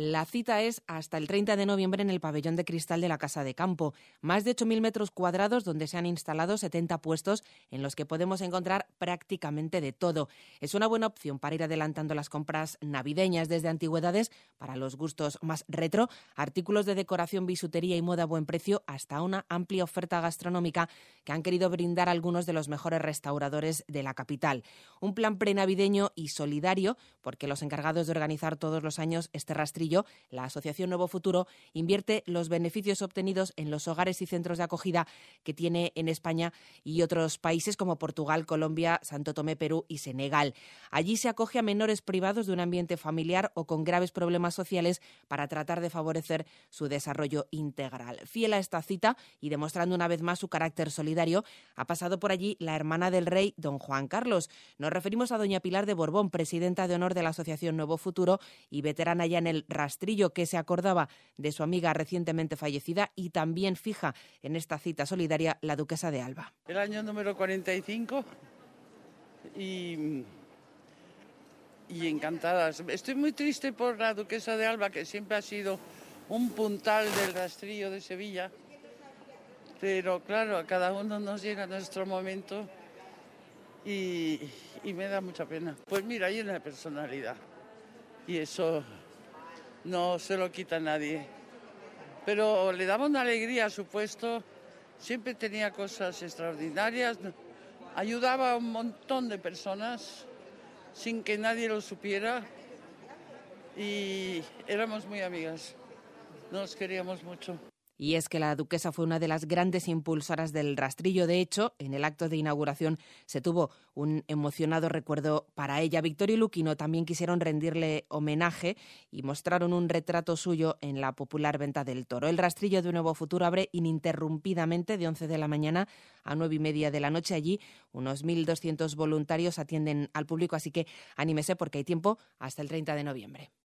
La cita es hasta el 30 de noviembre en el pabellón de cristal de la Casa de Campo. Más de 8.000 metros cuadrados donde se han instalado 70 puestos en los que podemos encontrar prácticamente de todo. Es una buena opción para ir adelantando las compras navideñas, desde antigüedades para los gustos más retro, artículos de decoración, bisutería y moda a buen precio, hasta una amplia oferta gastronómica que han querido brindar algunos de los mejores restauradores de la capital. Un plan prenavideño y solidario, porque los encargados de organizar todos los años este rastrillo, la Asociación Nuevo Futuro, invierte los beneficios obtenidos en los hogares y centros de acogida que tiene en España y otros países como Portugal, Colombia, Santo Tomé, Perú y Senegal. Allí se acoge a menores privados de un ambiente familiar o con graves problemas sociales para tratar de favorecer su desarrollo integral. Fiel a esta cita y demostrando una vez más su carácter solidario, ha pasado por allí la hermana del rey, don Juan Carlos. Nos referimos a doña Pilar de Borbón, presidenta de honor de la Asociación Nuevo Futuro y veterana ya en el rastrillo, que se acordaba de su amiga recientemente fallecida y también fija en esta cita solidaria la duquesa de Alba. El año número 45 y encantada. Estoy muy triste por la duquesa de Alba, que siempre ha sido un puntal del rastrillo de Sevilla, pero claro, a cada uno nos llega nuestro momento y me da mucha pena. Pues mira, hay una personalidad y eso no se lo quita a nadie, pero le daba una alegría a su puesto, siempre tenía cosas extraordinarias, ayudaba a un montón de personas sin que nadie lo supiera y éramos muy amigas, nos queríamos mucho. Y es que la duquesa fue una de las grandes impulsoras del rastrillo. De hecho, en el acto de inauguración se tuvo un emocionado recuerdo para ella. Victoria y Luquino también quisieron rendirle homenaje y mostraron un retrato suyo en la popular Venta del Toro. El rastrillo de Nuevo Futuro abre ininterrumpidamente de 11 de la mañana a 9:30 de la noche. Allí unos 1.200 voluntarios atienden al público, así que anímese porque hay tiempo hasta el 30 de noviembre.